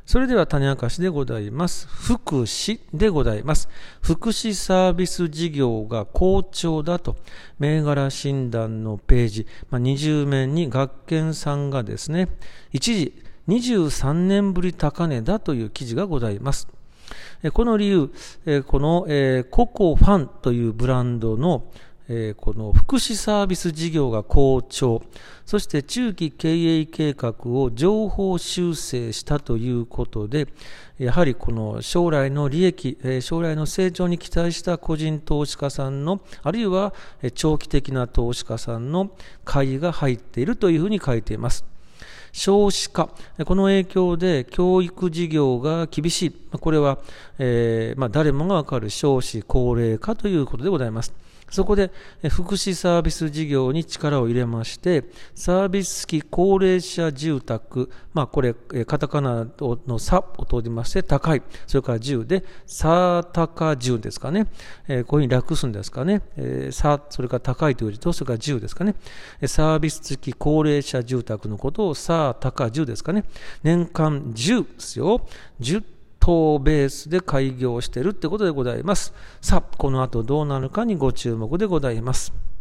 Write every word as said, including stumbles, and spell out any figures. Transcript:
それでは種明かしでございます。福祉でございます。福祉サービス事業が好調だと、銘柄診断のページ、まあ、にじゅう面に学研さんがですね、一時にじゅうさんねんぶり高値だという記事がございます。この理由、このココファンというブランドのこの福祉サービス事業が好調、そして中期経営計画を上方修正したということで、やはりこの将来の利益、将来の成長に期待した個人投資家さんの、あるいは長期的な投資家さんの買いが入っているというふうに書いています。少子化、この影響で教育事業が厳しい。これは、えーまあ、誰もがわかる少子高齢化ということでございます。そこで福祉サービス事業に力を入れまして、サービス付き高齢者住宅、まあこれ、カタカナの差を取りまして、高い、それから住で、さ高住ですかね。えー、こういうふうに略すんですかね。えー、さ、それから高いという字と、それから住ですかね。サービス付き高齢者住宅のことをさ高住ですかね。年間じゅうですよ。じゅう棟ベースで開業しているということでございます。さあ、この後どうなるかにご注目でございます。